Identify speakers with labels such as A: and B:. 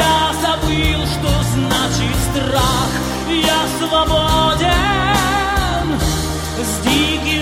A: Я забыл, что значит страх. Я свободен с диким